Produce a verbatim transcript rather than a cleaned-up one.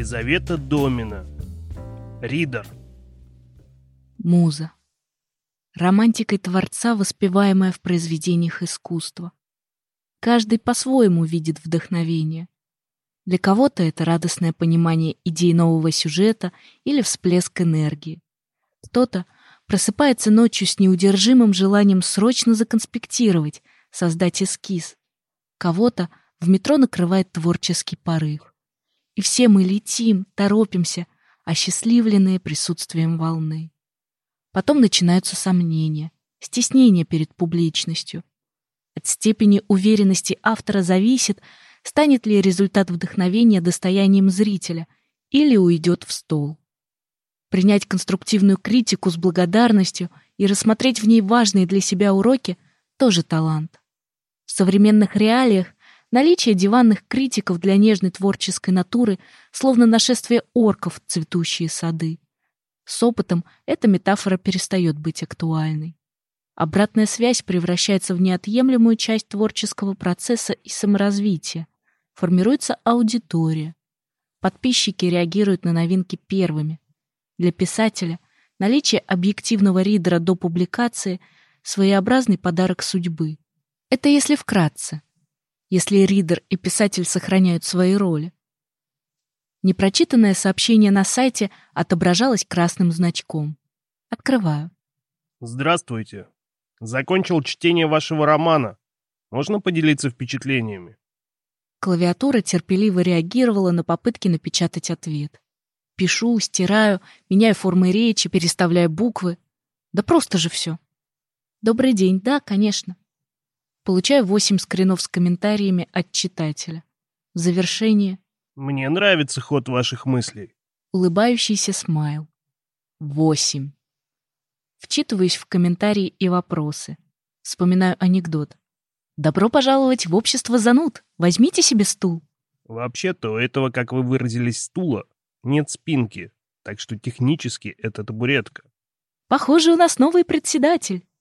Елизавета Домина. Ридер. Муза. Романтикой Творца, воспеваемая в произведениях искусства. Каждый по-своему видит вдохновение. Для кого-то это радостное понимание идей нового сюжета или всплеск энергии. Кто-то просыпается ночью с неудержимым желанием срочно законспектировать, создать эскиз. Кого-то в метро накрывает творческий порыв. И все мы летим, торопимся, осчастливленные присутствием волны. Потом начинаются сомнения, стеснение перед публичностью. От степени уверенности автора зависит, станет ли результат вдохновения достоянием зрителя или уйдет в стол. Принять конструктивную критику с благодарностью и рассмотреть в ней важные для себя уроки – тоже талант. В современных реалиях наличие диванных критиков для нежной творческой натуры словно нашествие орков в цветущие сады. С опытом эта метафора перестает быть актуальной. Обратная связь превращается в неотъемлемую часть творческого процесса и саморазвития. Формируется аудитория. Подписчики реагируют на новинки первыми. Для писателя наличие объективного ридера до публикации – своеобразный подарок судьбы. Это если вкратце. Если ридер и писатель сохраняют свои роли. Непрочитанное сообщение на сайте отображалось красным значком. Открываю. Здравствуйте. Закончил чтение вашего романа. Можно поделиться впечатлениями? Клавиатура терпеливо реагировала на попытки напечатать ответ. Пишу, стираю, меняю формы речи, переставляю буквы. Да просто же все. Добрый день, да, конечно. Получаю восемь скринов с комментариями от читателя. В завершение Мне нравится ход ваших мыслей. улыбающийся смайл. Восемь. Вчитываюсь в комментарии и вопросы. Вспоминаю анекдот. «Добро пожаловать в общество зануд! Возьмите себе стул!» Вообще-то у этого, как вы выразились, стула нет спинки, так что технически это табуретка. «Похоже, у нас новый председатель!»